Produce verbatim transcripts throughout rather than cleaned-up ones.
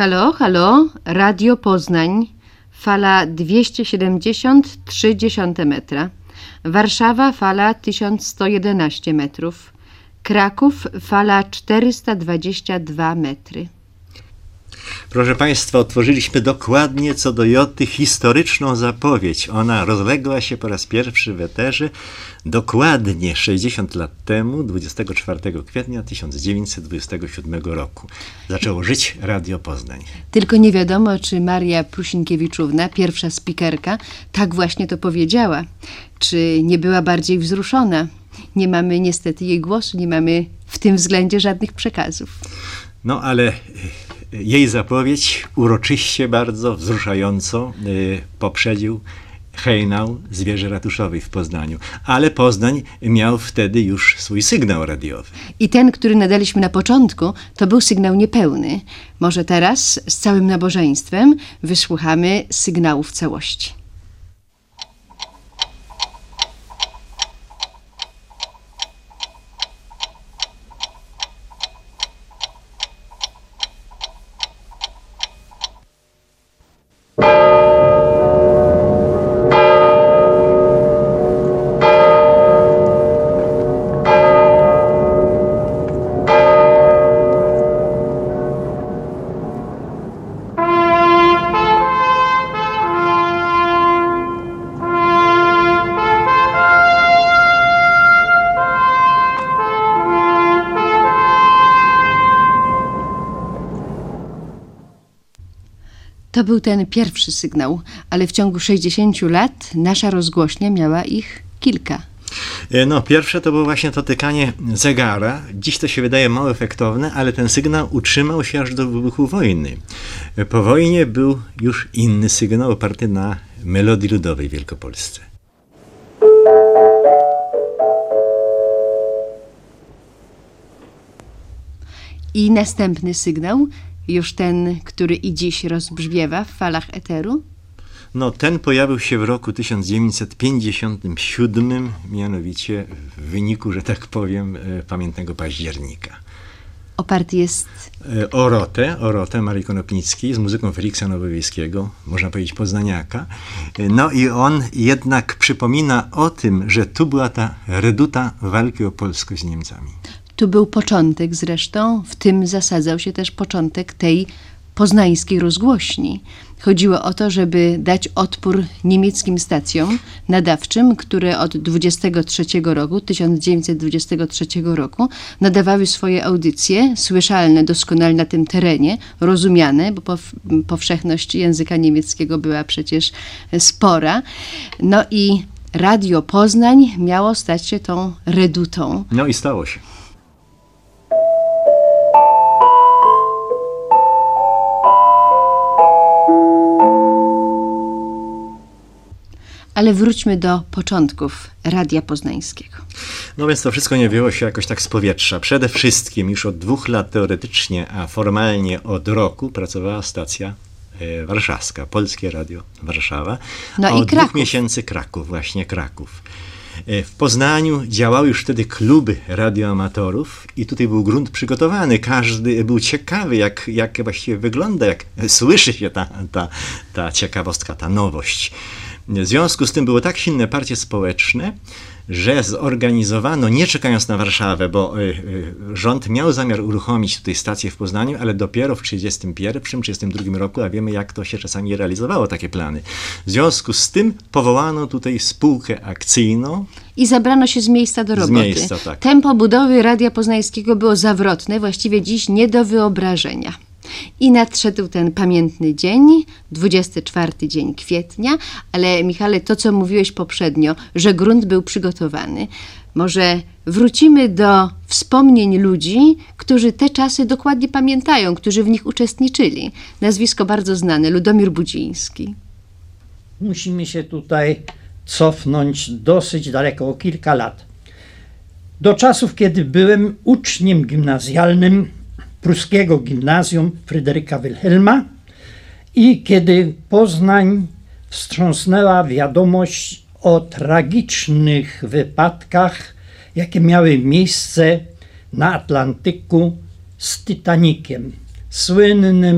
Halo, halo, Radio Poznań, fala dwieście siedemdziesiąt trzy dziesiąte metra. Warszawa, fala tysiąc sto jedenaście metrów. Kraków, fala czterysta dwadzieścia dwa metry. Proszę Państwa, otworzyliśmy dokładnie co do joty historyczną zapowiedź. Ona rozległa się po raz pierwszy w eterze dokładnie sześćdziesiąt lat temu, dwudziestego czwartego kwietnia tysiąc dziewięćset dwudziestego siódmego roku. Zaczęło żyć Radio Poznań. Tylko nie wiadomo, czy Maria Prusinkiewiczówna, pierwsza spikerka, tak właśnie to powiedziała. Czy nie była bardziej wzruszona? Nie mamy niestety jej głosu, nie mamy w tym względzie żadnych przekazów. No ale jej zapowiedź uroczyście, bardzo wzruszająco y, poprzedził hejnał z wieży ratuszowej w Poznaniu. Ale Poznań miał wtedy już swój sygnał radiowy. I ten, który nadaliśmy na początku, to był sygnał niepełny. Może teraz z całym nabożeństwem wysłuchamy sygnału w całości. To był ten pierwszy sygnał, ale w ciągu sześćdziesięciu lat nasza rozgłośnia miała ich kilka. No, pierwsze to było właśnie to tykanie zegara. Dziś to się wydaje mało efektowne, ale ten sygnał utrzymał się aż do wybuchu wojny. Po wojnie był już inny sygnał oparty na melodii ludowej w Wielkopolsce. I następny sygnał, już ten, który i dziś rozbrzmiewa w falach eteru? No, ten pojawił się w roku tysiąc dziewięćset pięćdziesiątym siódmym, mianowicie w wyniku, że tak powiem, pamiętnego października. Oparty jest... O Rotę, o Rotę Marii Konopnickiej z muzyką Feliksa Nowowiejskiego, można powiedzieć poznaniaka. No i on jednak przypomina o tym, że tu była ta reduta walki o polskość z Niemcami. Tu był początek zresztą, w tym zasadzał się też początek tej poznańskiej rozgłośni. Chodziło o to, żeby dać odpór niemieckim stacjom nadawczym, które od dwudziestego trzeciego roku, tysiąc dziewięćset dwudziestego trzeciego roku nadawały swoje audycje, słyszalne doskonale na tym terenie, rozumiane, bo powszechność języka niemieckiego była przecież spora. No i Radio Poznań miało stać się tą redutą. No i stało się. Ale wróćmy do początków Radia Poznańskiego. No więc to wszystko nie wzięło się jakoś tak z powietrza. Przede wszystkim już od dwóch lat teoretycznie, a formalnie od roku pracowała stacja e, warszawska, Polskie Radio Warszawa. No a i od Kraków. dwóch miesięcy Kraków, właśnie Kraków. E, w Poznaniu działały już wtedy kluby radioamatorów i tutaj był grunt przygotowany. Każdy był ciekawy, jak, jak właściwie wygląda, jak słyszy się ta, ta, ta ciekawostka, ta nowość. W związku z tym było tak silne parcie społeczne, że zorganizowano, nie czekając na Warszawę, bo y, y, rząd miał zamiar uruchomić tutaj stację w Poznaniu, ale dopiero w trzydziestym pierwszym, trzydziestym drugim roku, a wiemy, jak to się czasami realizowało, takie plany. W związku z tym powołano tutaj spółkę akcyjną. I zabrano się z miejsca do roboty. Z miejsca, tak. Tempo budowy Radia Poznańskiego było zawrotne, właściwie dziś nie do wyobrażenia. I nadszedł ten pamiętny dzień, dwudziesty czwarty dzień kwietnia, ale Michale, to co mówiłeś poprzednio, że grunt był przygotowany, może wrócimy do wspomnień ludzi, którzy te czasy dokładnie pamiętają, którzy w nich uczestniczyli. Nazwisko bardzo znane, Ludomir Budziński. Musimy się tutaj cofnąć dosyć daleko, o kilka lat. Do czasów, kiedy byłem uczniem gimnazjalnym pruskiego gimnazjum Fryderyka Wilhelma i kiedy Poznań wstrząsnęła wiadomość o tragicznych wypadkach, jakie miały miejsce na Atlantyku z Titanikiem, słynnym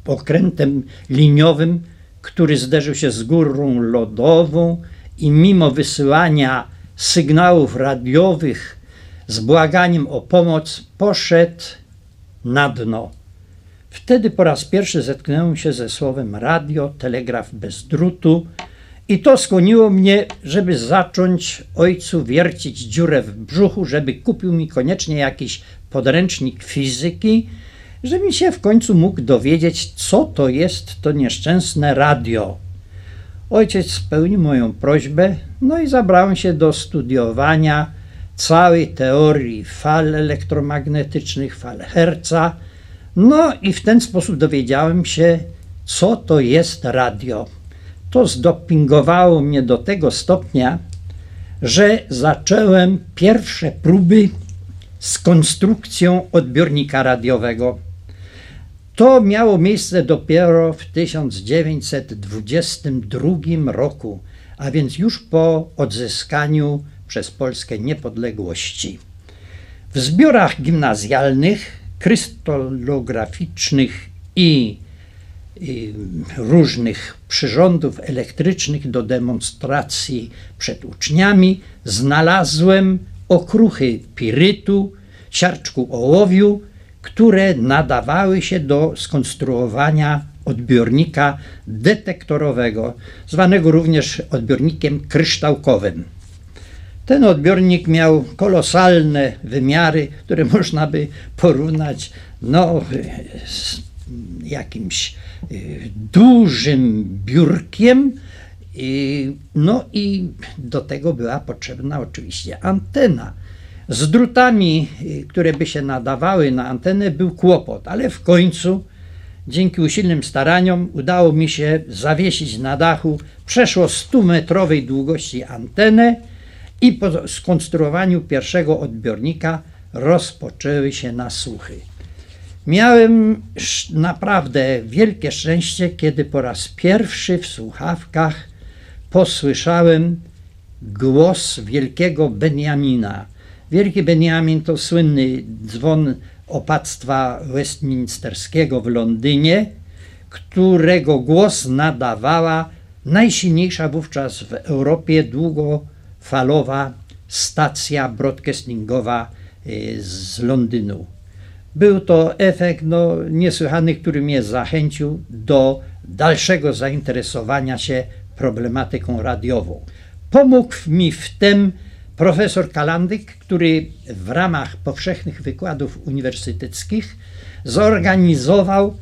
okrętem liniowym, który zderzył się z górą lodową i mimo wysyłania sygnałów radiowych z błaganiem o pomoc poszedł na dno. Wtedy po raz pierwszy zetknąłem się ze słowem radio, telegraf bez drutu i to skłoniło mnie, żeby zacząć ojcu wiercić dziurę w brzuchu, żeby kupił mi koniecznie jakiś podręcznik fizyki, żebym się w końcu mógł dowiedzieć, co to jest to nieszczęsne radio. Ojciec spełnił moją prośbę, no i zabrałem się do studiowania całej teorii fal elektromagnetycznych, fal Herca. No i w ten sposób dowiedziałem się, co to jest radio. To zdopingowało mnie do tego stopnia, że zacząłem pierwsze próby z konstrukcją odbiornika radiowego. To miało miejsce dopiero w tysiąc dziewięćset dwudziestym drugim roku, a więc już po odzyskaniu przez Polskę niepodległości. W zbiorach gimnazjalnych, krystalograficznych i, i różnych przyrządów elektrycznych do demonstracji przed uczniami znalazłem okruchy pirytu, siarczku ołowiu, które nadawały się do skonstruowania odbiornika detektorowego, zwanego również odbiornikiem kryształkowym. Ten odbiornik miał kolosalne wymiary, które można by porównać no, z jakimś dużym biurkiem. No i do tego była potrzebna oczywiście antena. Z drutami, które by się nadawały na antenę, był kłopot, ale w końcu dzięki usilnym staraniom udało mi się zawiesić na dachu przeszło stumetrowej długości antenę i po skonstruowaniu pierwszego odbiornika rozpoczęły się nasłuchy. Miałem naprawdę wielkie szczęście, kiedy po raz pierwszy w słuchawkach posłyszałem głos wielkiego Beniamina. Wielki Beniamin to słynny dzwon opactwa westminsterskiego w Londynie, którego głos nadawała najsilniejsza wówczas w Europie długofalowa stacja broadcastingowa z Londynu. Był to efekt no, niesłychany, który mnie zachęcił do dalszego zainteresowania się problematyką radiową. Pomógł mi w tym profesor Kalandyk, który w ramach powszechnych wykładów uniwersyteckich zorganizował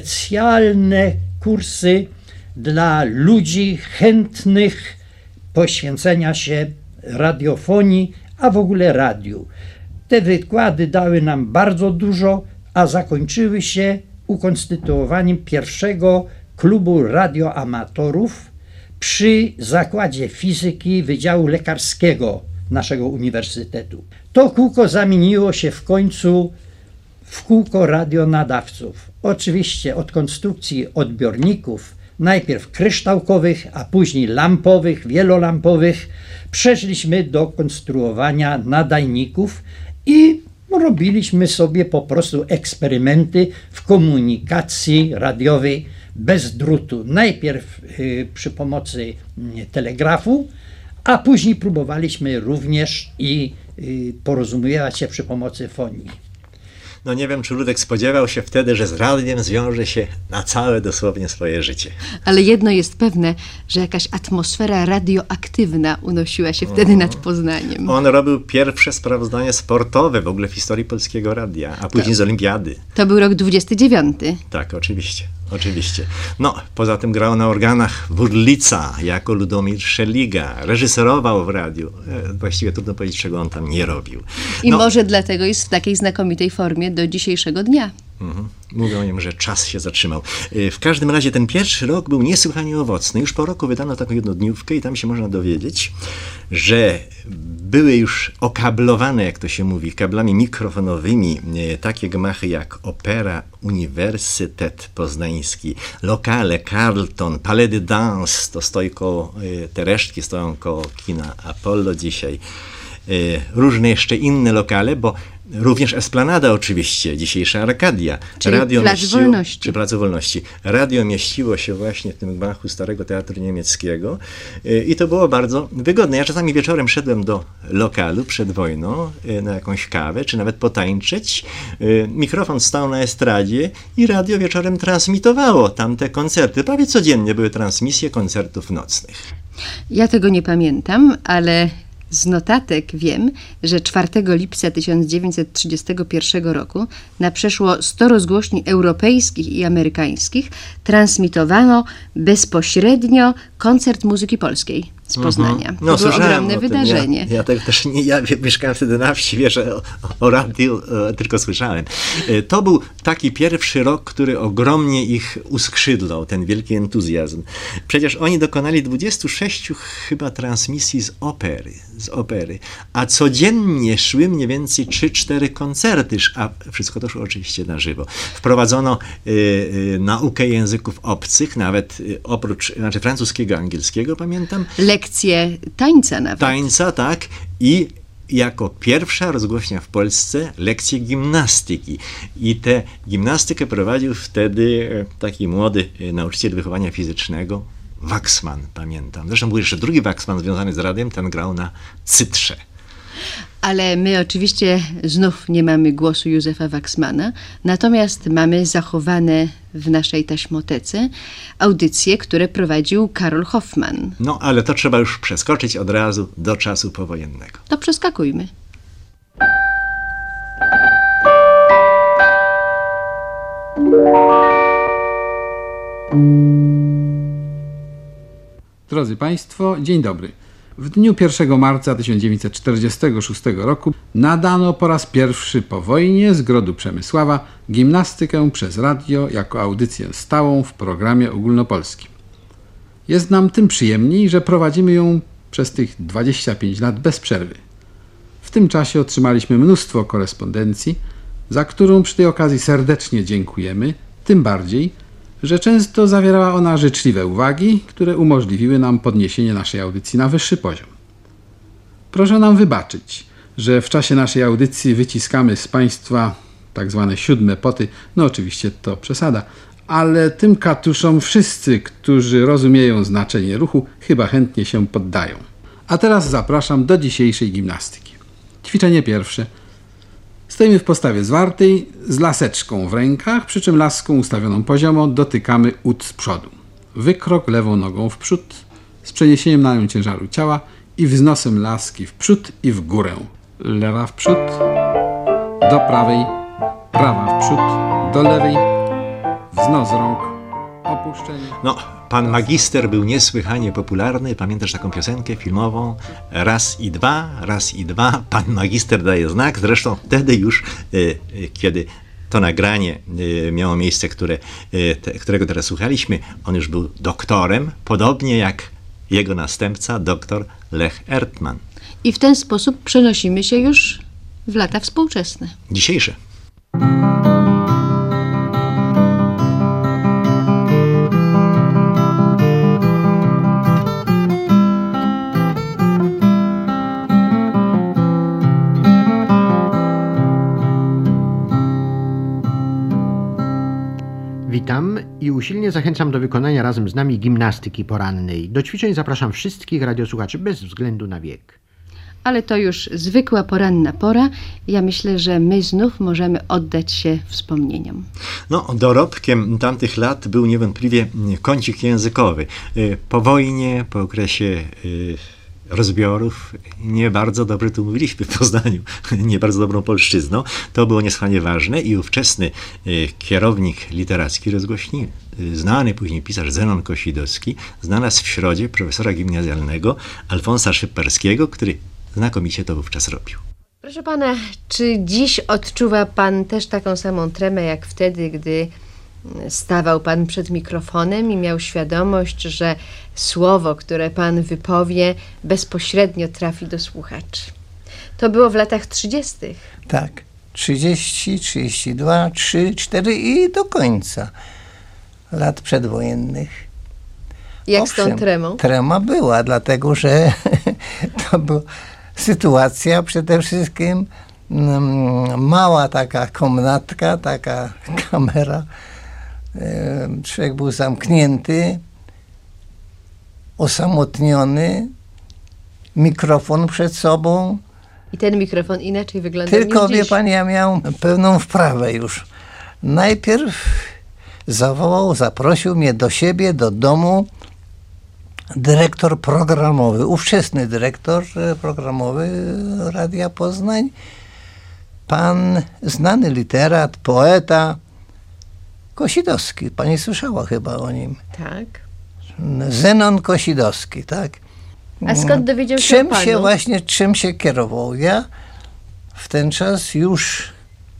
specjalne kursy dla ludzi chętnych poświęcenia się radiofonii, a w ogóle radiu. Te wykłady dały nam bardzo dużo, a zakończyły się ukonstytuowaniem pierwszego klubu radioamatorów przy Zakładzie Fizyki Wydziału Lekarskiego naszego uniwersytetu. To kółko zamieniło się w końcu w kółko radionadawców. Oczywiście od konstrukcji odbiorników, najpierw kryształkowych, a później lampowych, wielolampowych, przeszliśmy do konstruowania nadajników i robiliśmy sobie po prostu eksperymenty w komunikacji radiowej bez drutu. Najpierw y, przy pomocy y, telegrafu, a później próbowaliśmy również i y, porozumiewać się przy pomocy fonii. No nie wiem, czy Ludek spodziewał się wtedy, że z radiem zwiąże się na całe dosłownie swoje życie. Ale jedno jest pewne, że jakaś atmosfera radioaktywna unosiła się wtedy nad Poznaniem. On robił pierwsze sprawozdanie sportowe w ogóle w historii polskiego radia, a później z olimpiady. To był rok dwudziesty dziewiąty. Tak, oczywiście. Oczywiście. No, poza tym grał na organach Wurlica jako Ludomir Szeliga. Reżyserował w radiu. E, właściwie trudno powiedzieć, czego on tam nie robił. I no, może dlatego jest w takiej znakomitej formie do dzisiejszego dnia. Mhm. Mówią im, że czas się zatrzymał. E, w każdym razie ten pierwszy rok był niesłychanie owocny. Już po roku wydano taką jednodniówkę i tam się można dowiedzieć, że były już okablowane, jak to się mówi, kablami mikrofonowymi e, takie gmachy jak Opera, Uniwersytet Poznański, lokale Carlton, Palais de Danse, to stoi koło, e, te resztki stoją koło kina Apollo dzisiaj. Różne jeszcze inne lokale, bo Również Esplanada oczywiście, dzisiejsza Arkadia. Czyli Radio Plac mieściło, Wolności. Przy Placu Wolności. Radio mieściło się właśnie w tym gmachu Starego Teatru Niemieckiego y, i to było bardzo wygodne. Ja czasami wieczorem szedłem do lokalu przed wojną y, na jakąś kawę, czy nawet potańczyć. Y, mikrofon stał na estradzie i radio wieczorem transmitowało tamte koncerty. Prawie codziennie były transmisje koncertów nocnych. Ja tego nie pamiętam, ale z notatek wiem, że czwartego lipca tysiąc dziewięćset trzydziestego pierwszego roku na przeszło sto rozgłośni europejskich i amerykańskich transmitowano bezpośrednio koncert muzyki polskiej z Poznania. No, to było ogromne o tym. wydarzenie. Ja, ja tak też nie, ja mieszkałem wtedy na wsi, wiesz, o, o radiu e, tylko słyszałem. E, to był taki pierwszy rok, który ogromnie ich uskrzydlał, ten wielki entuzjazm. Przecież oni dokonali dwudziestu sześciu chyba transmisji z opery, z opery, a codziennie szły mniej więcej trzy cztery koncerty, a wszystko to szło oczywiście na żywo. Wprowadzono e, e, naukę języków obcych, nawet e, oprócz, znaczy francuskiego, angielskiego, pamiętam, Lekcje tańca nawet. tańca, tak, i jako pierwsza rozgłośnia w Polsce lekcje gimnastyki. I tę gimnastykę prowadził wtedy taki młody nauczyciel wychowania fizycznego, Waxman, pamiętam. Zresztą był jeszcze drugi Waxman związany z radiem, ten grał na cytrze. Ale my oczywiście znów nie mamy głosu Józefa Waxmana, natomiast mamy zachowane w naszej taśmotece audycje, które prowadził Karol Hoffman. No, ale to trzeba już przeskoczyć od razu do czasu powojennego. To przeskakujmy. Drodzy Państwo, dzień dobry. W dniu pierwszego marca tysiąc dziewięćset czterdziestego szóstego roku nadano po raz pierwszy po wojnie z Grodu Przemysława gimnastykę przez radio jako audycję stałą w programie ogólnopolskim. Jest nam tym przyjemniej, że prowadzimy ją przez tych dwadzieścia pięć lat bez przerwy. W tym czasie otrzymaliśmy mnóstwo korespondencji, za którą przy tej okazji serdecznie dziękujemy, tym bardziej, że często zawierała ona życzliwe uwagi, które umożliwiły nam podniesienie naszej audycji na wyższy poziom. Proszę nam wybaczyć, że w czasie naszej audycji wyciskamy z Państwa tak zwane siódme poty, no oczywiście to przesada, ale tym katuszom wszyscy, którzy rozumieją znaczenie ruchu, chyba chętnie się poddają. A teraz zapraszam do dzisiejszej gimnastyki. Ćwiczenie pierwsze. Stoimy w postawie zwartej, z laseczką w rękach, przy czym laską ustawioną poziomo dotykamy ud z przodu. Wykrok lewą nogą w przód, z przeniesieniem na nią ciężaru ciała i wznosem laski w przód i w górę. Lewa w przód, do prawej, prawa w przód, do lewej, wznos rąk, opuszczenie. No, pan magister był niesłychanie popularny. Pamiętasz taką piosenkę filmową? Raz i dwa, raz i dwa. Pan magister daje znak. Zresztą wtedy już, y, y, kiedy to nagranie y, miało miejsce, które, y, te, którego teraz słuchaliśmy, on już był doktorem, podobnie jak jego następca, doktor Lech Ertmann. I w ten sposób przenosimy się już w lata współczesne. Dzisiejsze. Witam i usilnie zachęcam do wykonania razem z nami gimnastyki porannej. Do ćwiczeń zapraszam wszystkich radiosłuchaczy bez względu na wiek. Ale to już zwykła poranna pora. Ja myślę, że my znów możemy oddać się wspomnieniom. No, dorobkiem tamtych lat był niewątpliwie kącik językowy. Po wojnie, po okresie rozbiorów, nie bardzo dobrze tu mówiliśmy w Poznaniu, nie bardzo dobrą polszczyzną. To było niesłychanie ważne i ówczesny kierownik literacki rozgłośni, znany później pisarz Zenon Kosidowski, znalazł w środzie profesora gimnazjalnego Alfonsa Szyperskiego, który znakomicie to wówczas robił. Proszę pana, czy dziś odczuwa pan też taką samą tremę jak wtedy, gdy stawał pan przed mikrofonem i miał świadomość, że słowo, które pan wypowie, bezpośrednio trafi do słuchaczy? To było w latach trzydziestych. Tak, trzydzieści, trzydzieści dwa, trzy, cztery i do końca lat przedwojennych. Jak Owszem, z tą tremą? Trema była, dlatego że to była sytuacja przede wszystkim mm, mała taka komnatka, taka kamera. E, człowiek był zamknięty, osamotniony, mikrofon przed sobą. I ten mikrofon inaczej wygląda Tylko, niż wie dziś. pani, ja miałem pełną wprawę już. Najpierw zawołał, zaprosił mnie do siebie, do domu dyrektor programowy, ówczesny dyrektor programowy Radia Poznań, pan znany literat, poeta Kosidowski. Pani słyszała chyba o nim. Tak. Zenon Kosidowski, tak? A skąd dowiedział się czym o panu? się właśnie, czym się kierował? Ja w ten czas już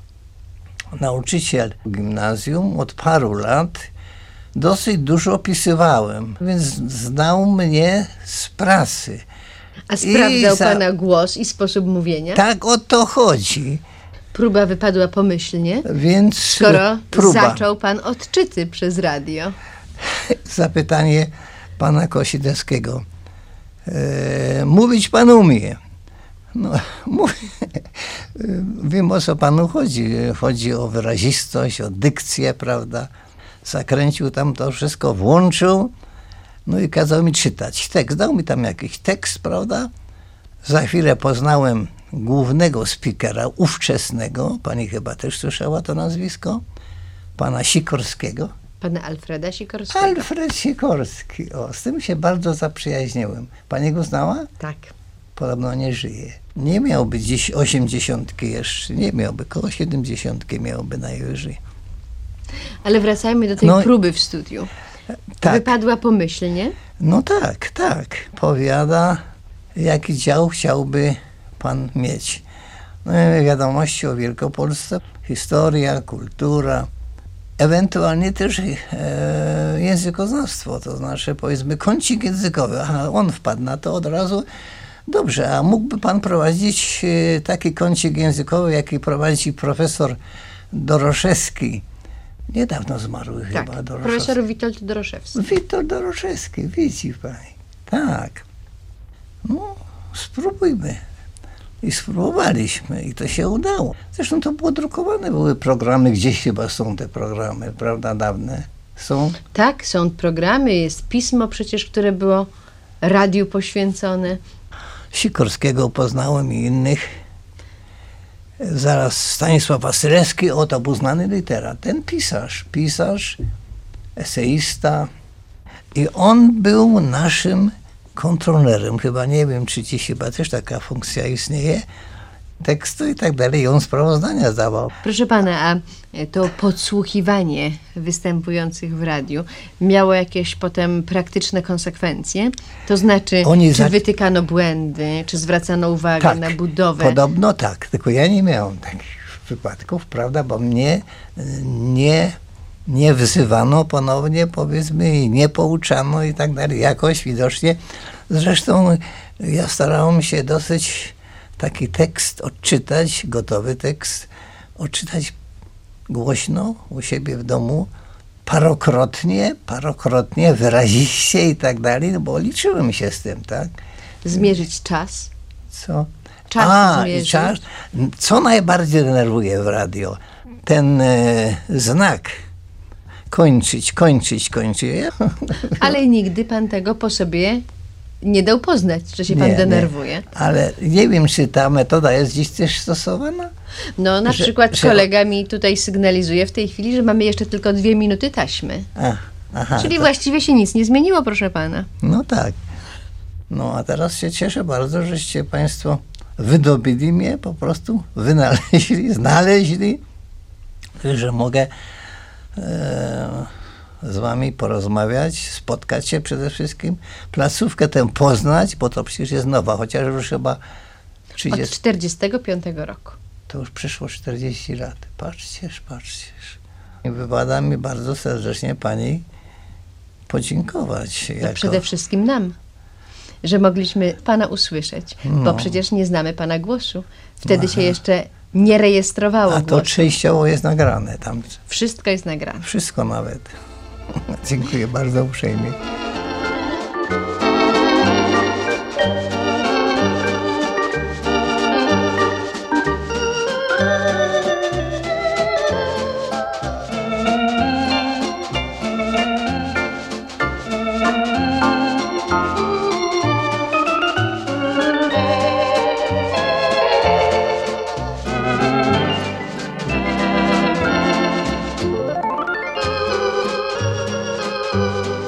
nauczyciel gimnazjum od paru lat dosyć dużo opisywałem, więc znał mnie z prasy. A sprawdzał I za- pana głos i sposób mówienia? Tak o to chodzi. Próba wypadła pomyślnie, Więc skoro próba. zaczął pan odczyty przez radio. Zapytanie pana Kosidowskiego. E, mówić pan umie. No, mówię. Wiem, o co panu chodzi. Chodzi o wyrazistość, o dykcję, prawda? Zakręcił tam to wszystko, włączył, no i kazał mi czytać tekst. Dał mi tam jakiś tekst, prawda? Za chwilę poznałem głównego speakera, ówczesnego, pani chyba też słyszała to nazwisko, pana Sikorskiego. Pana Alfreda Sikorskiego. Alfred Sikorski, o, z tym się bardzo zaprzyjaźniłem. Pani go znała? Tak. Podobno nie żyje. Nie miałby dziś osiemdziesiątki jeszcze, nie miałby, koło siedemdziesiątki miałby najwyżej. Ale wracajmy do tej No i- próby w studiu. Tak, Wypadła pomyślnie. no tak, tak. Powiada, jaki dział chciałby pan mieć. No, wiadomości o Wielkopolsce, historia, kultura, ewentualnie też e, językoznawstwo, to znaczy powiedzmy kącik językowy. A on wpadł na to od razu. Dobrze, a mógłby pan prowadzić e, taki kącik językowy, jaki prowadzi profesor Doroszewski. Niedawno zmarły Tak. chyba Doroszewski. Profesor Witold Doroszewski. Witold Doroszewski, widzi pani. Tak. No, spróbujmy. I spróbowaliśmy i to się udało. Zresztą to było drukowane, były programy, gdzieś chyba są te programy, prawda, dawne. Są. Tak, są programy, jest pismo przecież, które było radiu poświęcone. Sikorskiego poznałem i innych. Zaraz Stanisław Wasylewski, o to był znany literat. Ten pisarz, pisarz, eseista. I on był naszym kontrolerem. Chyba nie wiem, czy dziś chyba też taka funkcja istnieje. Tekstu i tak dalej. I on sprawozdania zdawał. Proszę pana, a to podsłuchiwanie występujących w radiu miało jakieś potem praktyczne konsekwencje? To znaczy, Oni czy za- wytykano błędy, czy zwracano uwagę na budowę? Podobno tak, tylko ja nie miałem takich wypadków, prawda, bo mnie nie, nie wzywano ponownie, powiedzmy, i nie pouczano i tak dalej. Jakoś widocznie. Zresztą ja starałem się dosyć taki tekst odczytać, gotowy tekst, odczytać głośno u siebie w domu, parokrotnie, parokrotnie, wyraziście i tak dalej, no bo liczyłem się z tym, tak? Zmierzyć czas? Co? Czas A, i zmierzyć. czas. Co najbardziej denerwuje w radio? Ten e, znak. Kończyć, kończyć, kończyć. Ja- Ale nigdy pan tego po sobie nie dał poznać, że się pan Nie, denerwuje. Nie. Ale nie wiem, czy ta metoda jest dziś też stosowana? No na Że- przykład że- kolega mi tutaj sygnalizuje w tej chwili, że mamy jeszcze tylko dwie minuty taśmy. A, aha, Czyli to- właściwie się nic nie zmieniło, proszę pana. No tak. No a teraz się cieszę bardzo, żeście państwo wydobili mnie, po prostu wynaleźli, znaleźli, że mogę e, z wami porozmawiać, spotkać się przede wszystkim, placówkę tę poznać, bo to przecież jest nowa, chociaż już chyba Od trzydzieści, czterdziestego piątego roku. to już przeszło czterdzieści lat. Patrzcież, patrzcież. I wypada mi bardzo serdecznie pani podziękować. No jako- przede wszystkim nam, że mogliśmy pana usłyszeć, bo No. przecież nie znamy pana głosu. Wtedy się jeszcze nie rejestrowało A to głosu. częściowo jest nagrane tam. Wszystko jest nagrane. Wszystko nawet. Dziękuję bardzo uprzejmie. Thank you.